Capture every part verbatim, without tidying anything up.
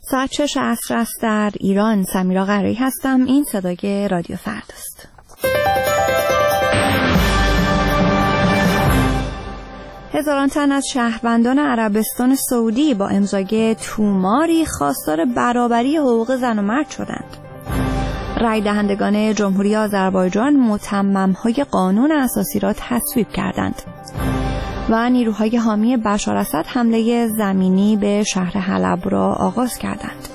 ساعت شش عصر است در ایران. سمیرا قرایی هستم. این صدای رادیو فرداست. هزاران تن از شهروندان عربستان سعودی با امضای توماری خواستار برابری حقوق زن و مرد شدند. رای دهندگان جمهوری آذربایجان متمم‌های قانون اساسی را تصویب کردند و نیروهای حامی بشار اسد حمله زمینی به شهر حلب را آغاز کردند.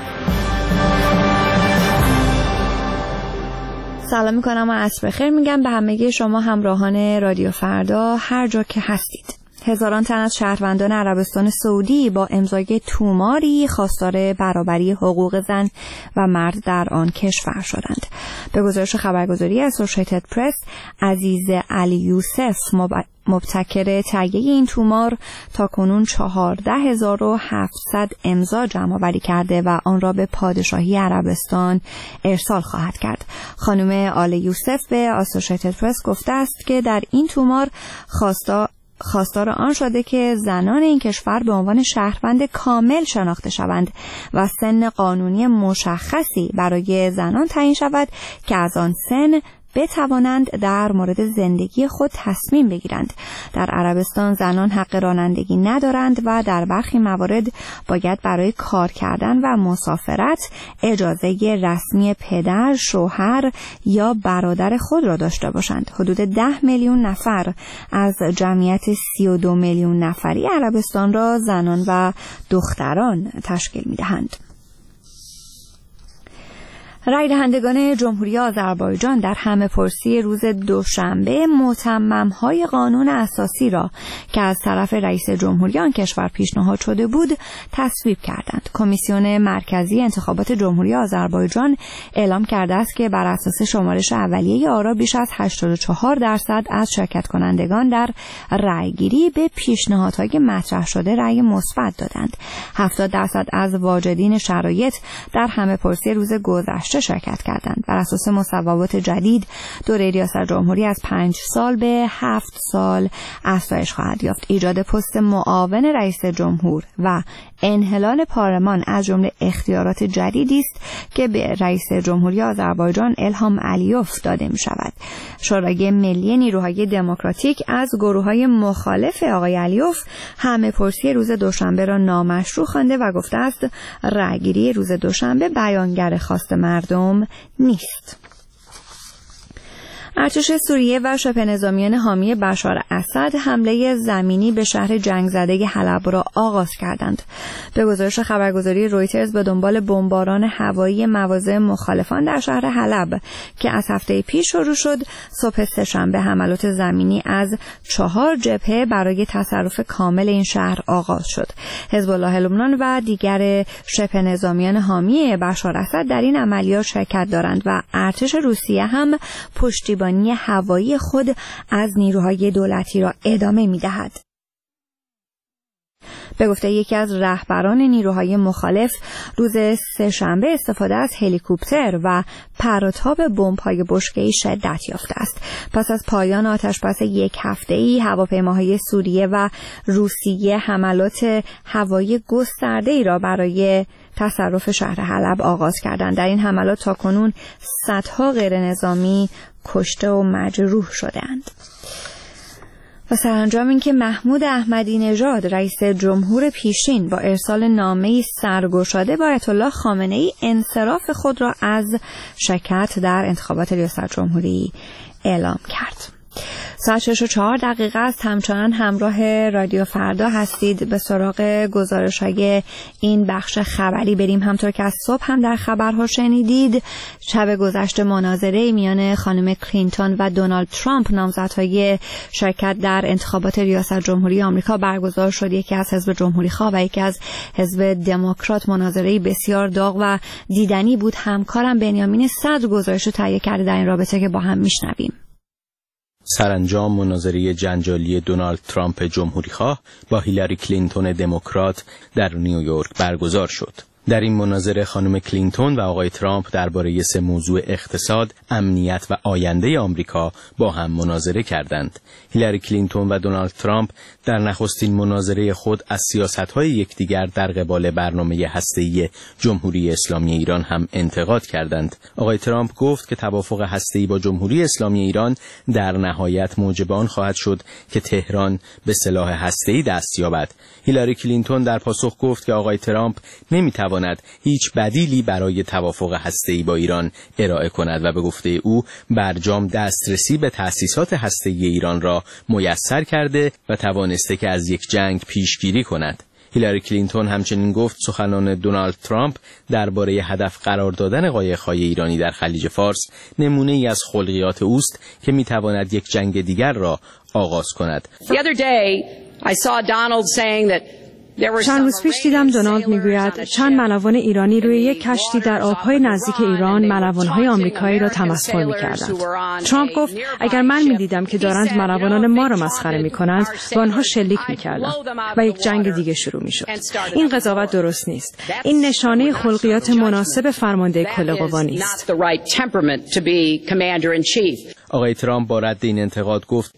سلام میکنم و عصر بخیر میگم به همه شما همراهان رادیو فردا هر جا که هستید. هزاران تن از شهروندان عربستان سعودی با امضای توماری خواستار برابری حقوق زن و مرد در آن کشور شدند. به گزارش خبرگزاری اسوشیتد پرس، عزیز علی یوسف مبتکر تهیه این تومار تا کنون چهارده هزار و هفتصد امضا جمع آوری کرده و آن را به پادشاهی عربستان ارسال خواهد کرد. خانم آل یوسف به اسوشیتد پرس گفته است که در این تومار خواستا خواستار آن شده که زنان این کشور به عنوان شهروند کامل شناخته شوند و سن قانونی مشخصی برای زنان تعیین شود که از آن سن بتوانند در مورد زندگی خود تصمیم بگیرند. در عربستان زنان حق رانندگی ندارند و در برخی موارد باید برای کار کردن و مسافرت اجازه رسمی پدر، شوهر یا برادر خود را داشته باشند. حدود ده میلیون نفر از جمعیت سی و دو میلیون نفری عربستان را زنان و دختران تشکیل می‌دهند. رای دهندگان جمهوری آذربایجان در همه‌پرسی روز دوشنبه متمم‌های قانون اساسی را که از طرف رئیس جمهوری آن کشور پیشنهاد شده بود تصویب کردند. کمیسیون مرکزی انتخابات جمهوری آذربایجان اعلام کرده است که بر اساس شمارش اولیه آرا بیش از هشتاد و چهار درصد از شرکت کنندگان در رأیگیری به پیشنهادهای مطرح شده رأی مثبت دادند. هفتاد درصد از واجدین شرایط در همه‌پرسی روز گذشته شرکت کردند. بر اساس مصوبات جدید دوره ریاست جمهوری از پنج سال به هفت سال افزایش خواهد یافت. ایجاد پست معاون رئیس جمهور و انحلال پارلمان از جمله اختیارات جدیدی است که به رئیس جمهوری آذربایجان الهام علیوف داده می شود. شورای ملی نیروهای دموکراتیک از گروه‌های مخالف آقای علیوف همه‌پرسی روز دوشنبه را نامشروع خوانده و گفته است رأیگیری روز دوشنبه بیانگر خواست مردم نیست. ارتش سوریه و شبه نظامیان حامی بشار اسد حمله زمینی به شهر جنگ زده حلب را آغاز کردند. به گزارش خبرگزاری رویترز به دنبال بمباران هوایی مواضع مخالفان در شهر حلب که از هفته پیش شروع شد، صبح سه‌شنبه حملات زمینی از چهار جبهه برای تصرف کامل این شهر آغاز شد. حزب الله لبنان و دیگر شبه نظامیان حامی بشار اسد در این عملیات شرکت دارند و ارتش روسیه هم پشتیبانی هوایی خود از نیروهای دولتی را ادامه می‌دهد. به گفته یکی از رهبران نیروهای مخالف، روز سه‌شنبه استفاده از هلیکوپتر و پرتاب بمب‌های بشکه‌ای شدت یافته است. پس از پایان آتشبس یک هفته‌ای، هواپیماهای سوریه و روسیه حملات هوایی گسترده‌ای را برای تصرف شهر حلب آغاز کردند. در این حملات تاکنون صدها غیر نظامی کشته و مجروح شدند. و سرانجام این که محمود احمدی نژاد رئیس جمهور پیشین با ارسال نامه‌ای سرگشاده با آیت الله خامنه‌ای انصراف خود را از شرکت در انتخابات ریاست جمهوری اعلام کرد. ساعت شش و چهار دقیقه است. همچنان همراه رادیو فردا هستید. به سراغ گزارش‌های این بخش خبری بریم. همطور که از صبح هم در خبرها شنیدید، شب گذشته مناظره میان خانم کلینتون و دونالد ترامپ نامزدهای شرکت در انتخابات ریاست جمهوری آمریکا برگزار شد. یکی از حزب جمهوری‌خواه و یکی از حزب دموکرات. مناظره بسیار داغ و دیدنی بود. همکارم بنیامین صدر گزارش رو تهیه کرده در این رابطه که با هم میشنویم. سرانجام مناظره جنجالی دونالد ترامپ جمهوری‌خواه با هیلاری کلینتون دموکرات در نیویورک برگزار شد. در این مناظره خانم کلینتون و آقای ترامپ درباره سه موضوع اقتصاد، امنیت و آینده آمریکا با هم مناظره کردند. هیلاری کلینتون و دونالد ترامپ در نخستین مناظره خود از سیاست‌های یکدیگر در قبال برنامه هسته‌ای جمهوری اسلامی ایران هم انتقاد کردند. آقای ترامپ گفت که توافق هسته‌ای با جمهوری اسلامی ایران در نهایت موجب آن خواهد شد که تهران به سلاح هسته‌ای دست یابد. هیلاری کلینتون در پاسخ گفت که آقای ترامپ نمی‌تواند هیچ بدیلی برای توافق هسته‌ای با ایران ارائه کند و به گفته او برجام دسترسی به تأسیسات هسته‌ای ایران را میسر کرده و توانسته که از یک جنگ پیشگیری کند. هیلاری کلینتون همچنین گفت سخنان دونالد ترامپ درباره هدف قرار دادن قایق‌های ایرانی در خلیج فارس نمونه‌ای از خلقیات اوست که می‌تواند یک جنگ دیگر را آغاز کند. چند روز پیش دیدم دونالد میگوید چند ملوان ایرانی روی یک کشتی در آبهای نزدیک ایران ملوان‌های آمریکایی را تمسخر می‌کردند. ترامپ گفت اگر من می‌دیدم که دارند ملوانان ما را مسخره می‌کنند به آنها شلیک می‌کردم و یک جنگ دیگه شروع می‌شد. این قضاوت درست نیست. این نشانه خلقیات مناسب فرمانده کل قوا نیست. آقای ترامپ با رد این انتقاد گفت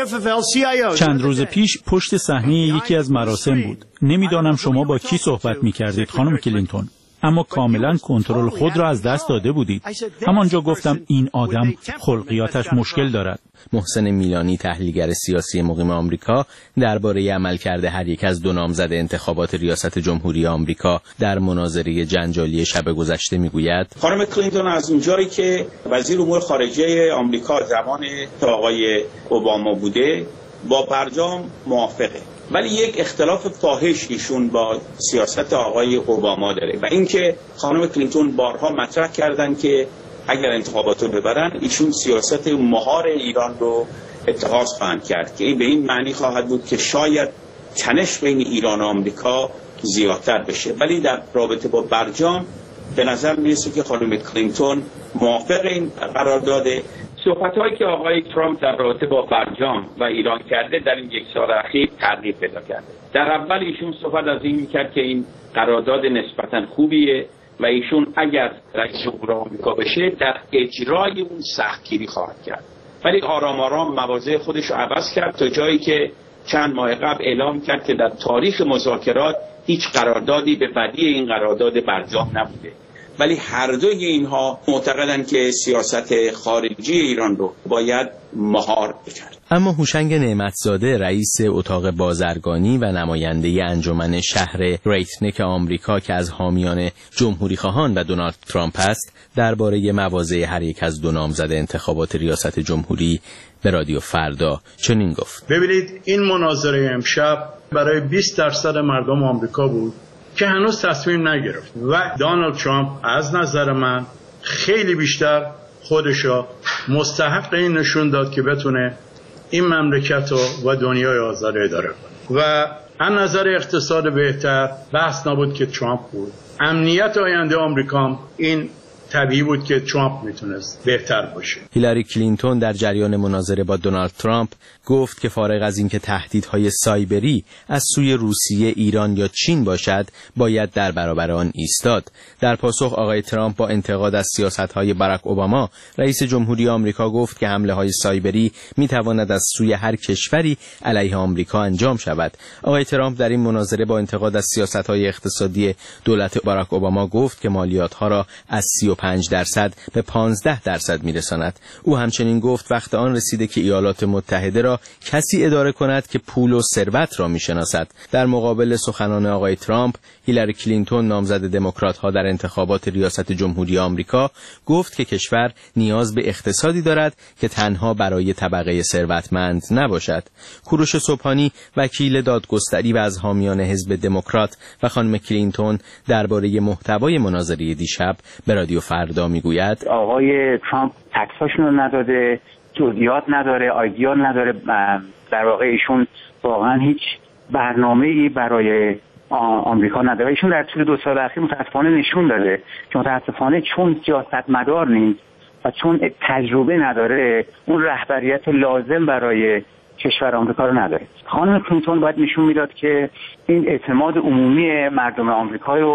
چند روز پیش پشت صحنه یکی از مراسم بود. نمیدانم شما با کی صحبت می‌کردید خانم کلینتون، اما کاملا کنترل خود را از دست داده بودید. همانجا گفتم این آدم خلقیاتش مشکل دارد. محسن میلانی تحلیلگر سیاسی مقیم آمریکا درباره عملکرد هر یک از دو نامزد انتخابات ریاست جمهوری آمریکا در مناظره جنجالی شب گذشته میگوید خانم کلینتون از اونجایی که وزیر امور خارجه آمریکا زمان آقای اوباما بوده با برجام موافقه، ولی یک اختلاف فاحش ایشون با سیاست آقای اوباما داره و اینکه خانم کلینتون بارها مطرح کردن که اگر انتخابات رو ببرن ایشون سیاست مهار ایران رو اتخاذ خواهند کرد که این به این معنی خواهد بود که شاید تنش بین ایران و آمریکا زیادتر بشه. ولی در رابطه با برجام به نظر میرسه که خانم کلینتون موافق این قرارداد. صحبت‌هایی که آقای ترامپ در رابطه با برجام و ایران کرده در این یک سال اخیر تغییر پیدا کرده. در اول ایشون صحبت از این میکرد که این قرارداد نسبتاً خوبیه و ایشون اگر رئیس جمهور آمریکا بشه در اجرای اون سختگیری خواهد کرد. ولی آرام آرام مواضع خودش رو عوض کرد تا جایی که چند ماه قبل اعلام کرد که در تاریخ مذاکرات هیچ قراردادی به بدی این قرارداد برجام نبوده. ولی هر دوی اینها معتقدند که سیاست خارجی ایران رو باید مهار بکرد. اما هوشنگ نعمتزاده رئیس اتاق بازرگانی و نماینده انجمن شهر ریتنک آمریکا که از حامیان جمهوری خواهان و دونالد ترامپ است درباره مواضع هر یک از دو نامزد انتخابات ریاست جمهوری به رادیو فردا چنین گفت: ببینید این مناظره امشب برای بیست درصد مردم آمریکا بود که هنوز تصمیم نگرفت و دونالد ترامپ از نظر من خیلی بیشتر خودشو مستحق این نشون داد که بتونه این مملکت و دنیای آزاد اداره کنه. و از نظر اقتصاد بهتر بحث نبود که ترامپ بود. امنیت آینده آمریکا این طبیعی بود که ترامپ میتونست بهتر باشه. هیلاری کلینتون در جریان مناظره با دونالد ترامپ گفت که فارغ از اینکه تهدیدهای سایبری از سوی روسیه، ایران یا چین باشد، باید در برابر آن ایستاد. در پاسخ آقای ترامپ با انتقاد از سیاست‌های باراک اوباما رئیس جمهوری آمریکا گفت که حمله‌های سایبری میتواند از سوی هر کشوری علیه آمریکا انجام شود. آقای ترامپ در این مناظره با انتقاد از سیاست‌های اقتصادی دولت باراک اوباما گفت که مالیات‌ها را از سی و پنج درصد به پانزده درصد میرساند. او همچنین گفت وقت آن رسیده که ایالات متحده را کسی اداره کند که پول و ثروت را میشناسد. در مقابل سخنان آقای ترامپ، هیلاری کلینتون نامزد دموکرات‌ها در انتخابات ریاست جمهوری آمریکا گفت که کشور نیاز به اقتصادی دارد که تنها برای طبقه ثروتمند نباشد. کوروش صبحانی وکیل دادگستری و از حامیان حزب دموکرات و خانم کلینتون درباره محتوای مناظره دیشب به رادیو فردا میگوید آقای ترامپ عکساشون رو نداده، جزئیات نداره، ایده نداره. در واقع ایشون واقعا هیچ برنامه‌ای برای آمریکا نداره. ایشون در طول دو سال اخیر متاسفانه نشون داده که متاسفانه چون سیاستمدار نیست و چون تجربه نداره اون رهبریت لازم برای کشور آمریکا رو نداره. خانم کلینتون باید نشون میداد که این اعتماد عمومی مردم آمریکا رو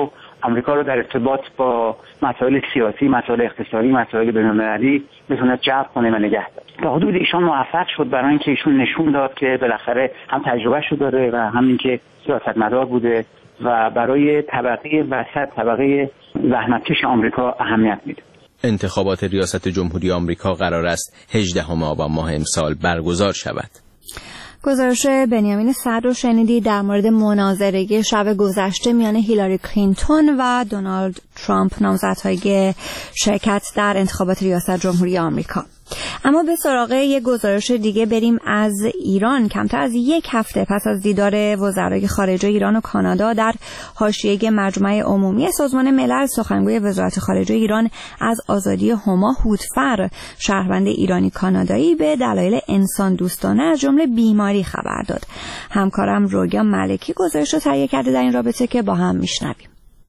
آمریکا رو در ارتباط با مسائل سیاسی، مسائل اقتصادی، مسائل بین‌المللی بتونه جذب کنه و نگه داره. تا حدود ایشان موفق شد برای اینکه ایشون نشون داد که بالاخره هم تجربهشو داره و هم اینکه سیاستمدار بوده و برای طبقه وسط، طبقه زحمتکش آمریکا اهمیت میده. انتخابات ریاست جمهوری آمریکا قرار است هجدهم آبان ماه امسال برگزار شود. گزارش بنیامین صدر رو شنیدید در مورد مناظره شب گذشته میان هیلاری کلینتون و دونالد ترامپ، نامزدهای شرکت در انتخابات ریاست جمهوری آمریکا. اما به سراغ یک گزارش دیگه بریم از ایران. کمتر از یک هفته پس از دیدار وزرای خارجه ایران و کانادا در حاشیه مجمع عمومی سازمان ملل، سخنگوی وزارت خارجه ایران از آزادی هما هوتفر، شهروند ایرانی کانادایی، به دلایل انسان دوستانه از جمله بیماری خبر داد. همکارم رویا ملکی گزارش رو تهیه کرده در این رابطه که با هم میشنویم.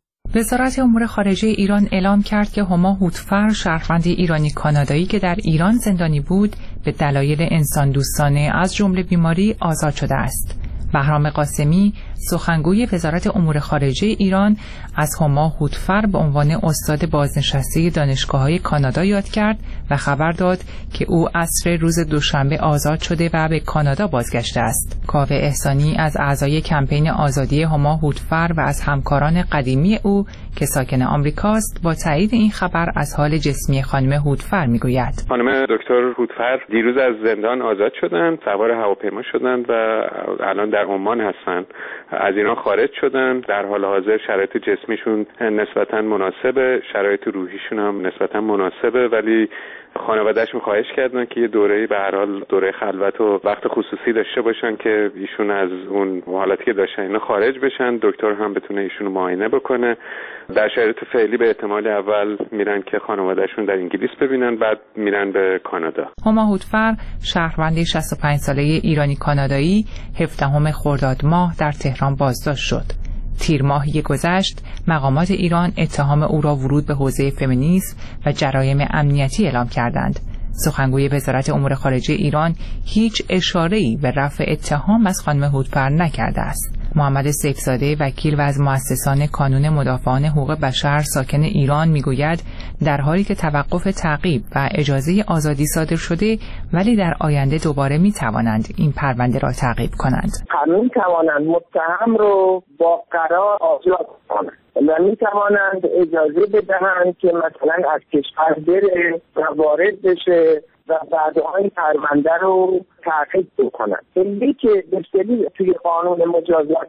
وزارت امور خارجه ایران اعلام کرد که هما هوتفر، شهروند ایرانی کانادایی که در ایران زندانی بود، به دلایل انسان دوستانه از جمله بیماری آزاد شده است. بهرام قاسمی، سخنگوی وزارت امور خارجه ایران، از هما هوتفر به عنوان استاد بازنشسته دانشگاه‌های کانادا یاد کرد و خبر داد که او عصر روز دوشنبه آزاد شده و به کانادا بازگشته است. کاوه احسانی از اعضای کمپین آزادی هما هوتفر و از همکاران قدیمی او که ساکن آمریکاست، با تایید این خبر از حال جسمی خانم هوتفر میگوید. خانم دکتر هوتفر دیروز از زندان آزاد شدند، سوار هواپیما شدند و الان در عمان هستند. از اینا خارج شدن. در حال حاضر شرایط جسمیشون نسبتاً مناسبه، شرایط روحیشون هم نسبتاً مناسبه، ولی خانواده‌شون خواهش کردن که یه دوره‌ای به هر حال دوره خلوت و وقت خصوصی داشته باشن که ایشون از اون حالتی که داشتن اینا خارج بشن، دکتر هم بتونه ایشونو معاینه بکنه. در شرایط فعلی به احتمال اول میرن که خانواده‌شون در انگلیس ببینن، بعد میرن به کانادا. هما هوتفر، شهروند شصت و پنج ساله ایرانی کانادایی، هفدهم خرداد ماه در تهران بازداشت شد. تیر ماهی گذشت مقامات ایران اتهام او را ورود به حوزه فمینیسم و جرایم امنیتی اعلام کردند. سخنگوی وزارت امور خارجه ایران هیچ اشاره‌ای به رفع اتهام از خانم هوتفر نکرده است. محمد سیفزاده، وکیل و از مؤسسان کانون مدافعان حقوق بشر ساکن ایران، میگوید در حالی که توقف تعقیب و اجازه آزادی صادر شده، ولی در آینده دوباره میتوانند این پرونده را تعقیب کنند. همین توانند متهم رو با قرار آزاد کنند و می توانند اجازه بدهند که مثلا از کشور بره و وارد بشه و بعدها این پرونده رو تعقیب بکنند. علی که بسیاری توی قانون مجازات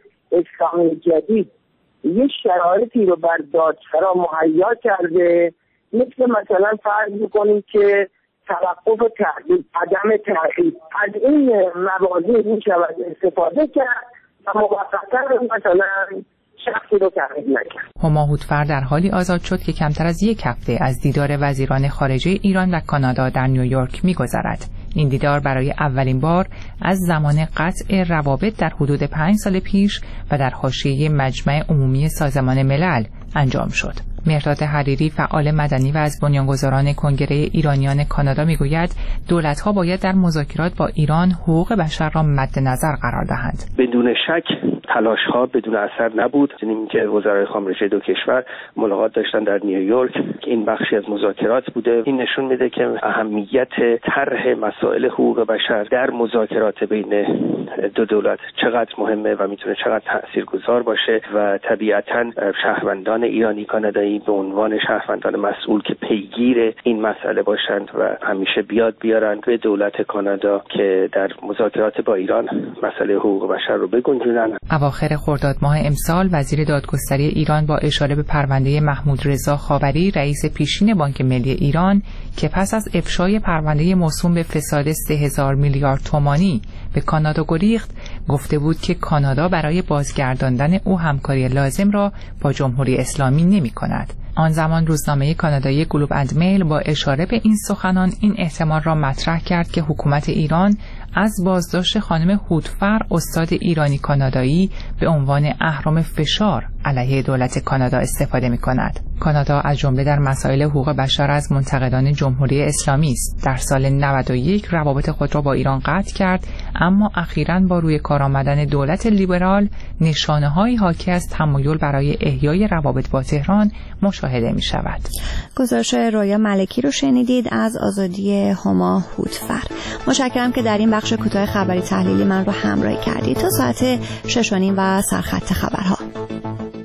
اسلامی جدید یه شرایطی رو بر دادسرا مهیا کرده، مثل مثلا فرض میکنید که توقف تعقیب، عدم تعقیب، از این موازی می شود استفاده کرد و موقتا مثلا شخصی رو تعقیب نکرد. هما هوتفر در حالی آزاد شد که کمتر از یک هفته از دیدار وزیران خارجه ایران و کانادا در نیویورک می‌گذرد. این دیدار برای اولین بار از زمان قطع روابط در حدود پنج سال پیش و در حاشیه مجمع عمومی سازمان ملل انجام شد. مهرداد حریری، فعال مدنی و از بنیانگذاران کنگره ایرانیان کانادا، میگوید دولت‌ها باید در مذاکرات با ایران حقوق بشر را مد نظر قرار دهند. بدون شک تلاش‌ها بدون اثر نبود. دیدیم که وزرای خارجه دو کشور ملاقات داشتن در نیویورک که این بخشی از مذاکرات بوده. این نشون میده که اهمیت طرح مسائل حقوق بشر در مذاکرات بین دو دولت چقدر مهمه و میتونه چقدر تاثیرگذار باشه و طبیعتاً شهروندان ایرانی کانادایی به عنوان شهروندان مسئول که پیگیر این مسئله باشند و همیشه بیاد بیارند به دولت کانادا که در مذاکرات با ایران مسئله حقوق بشر رو بگنجونن. اواخر خرداد ماه امسال وزیر دادگستری ایران با اشاره به پرونده محمود رضا خاوری، رئیس پیشین بانک ملی ایران، که پس از افشای پرونده موسوم به فساد سه هزار میلیارد تومانی به کانادا گریخت، گفته بود که کانادا برای بازگرداندن او همکاری لازم را با جمهوری اسلامی نمی کند. آن زمان روزنامه کانادایی گلوب اند میل با اشاره به این سخنان این احتمال را مطرح کرد که حکومت ایران از بازداشت خانم هوتفر، استاد ایرانی کانادایی، به عنوان اهرم فشار علیه دولت کانادا استفاده می کند. کانادا از جمله در مسائل حقوق بشر از منتقدان جمهوری اسلامی است. در سال نود و یک روابط خود را با ایران قطع کرد، اما اخیراً با روی کار آمدن دولت لیبرال نشانه‌های حاکی از تمایل برای احیای روابط با تهران مشاهده می شود. گزارش رویا ملکی رو شنیدید از آزادی هما هوتفر. متشکرم که در این بخش کوتاه خبری تحلیلی من رو همراهی کردید. تا ساعت شش و نیم و سرخط خبرها.